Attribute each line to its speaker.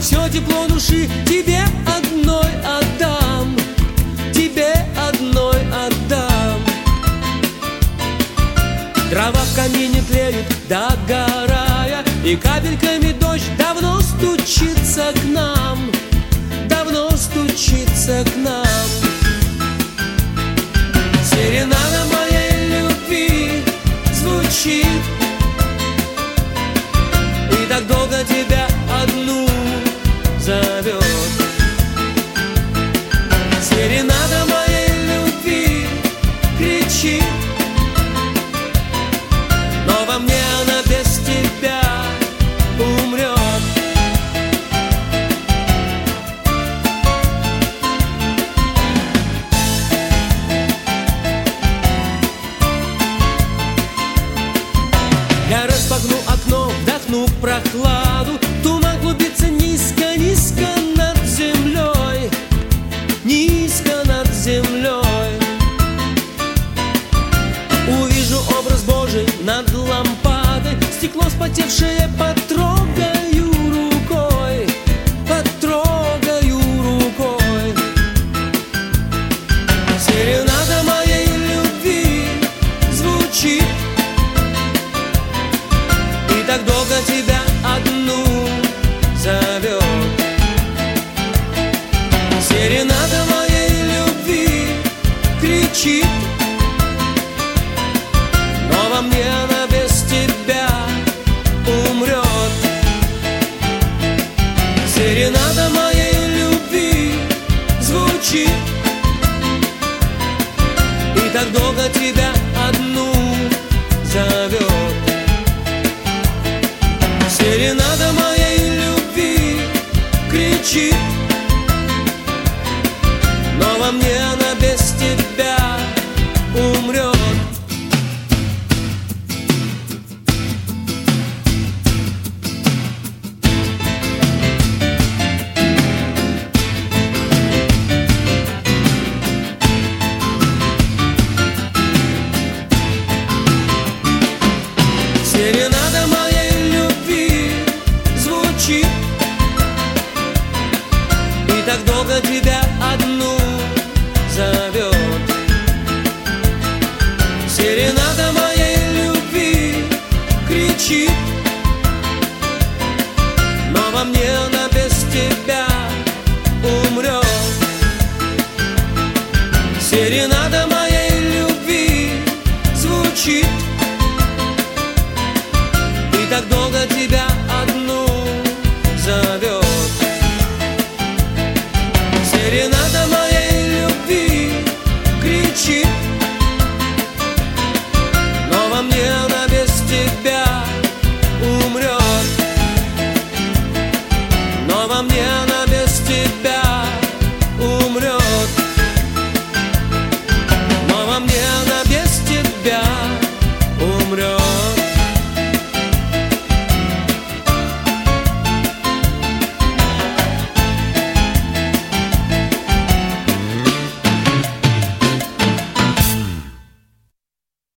Speaker 1: все тепло души тебе одной отдам, тебе одной отдам. Трава в камине тлеет, догорая, и капельками дождь давно стучится к нам, давно стучится к нам. Серенада моей любви звучит, и так долго тебя одну зовет. Серенада моей любви кричит, но во мне она без тебя умрет. Я распахну окно, вдохну прохладу, туман клубится низко, низко над землей, низко над землей. Увижу образ Божий над лампадой, стекло вспотевшее потрогаю рукой, потрогаю рукой. Серенада моей любви звучит, и так долго тебя одну зовет. Серенада моей любви кричит, но во мне она без тебя умрет. Серенада моей любви звучит, и так долго тебя одну зовет. Серенада моей любви кричит, но во мне она без тебя умрет. Серенада моей любви звучит, и так долго тебя одну зовет. Серенада моей любви кричит, но во мне она без тебя умрет. Серенада моей любви звучит, и так долго тебя одну зовет. Серенада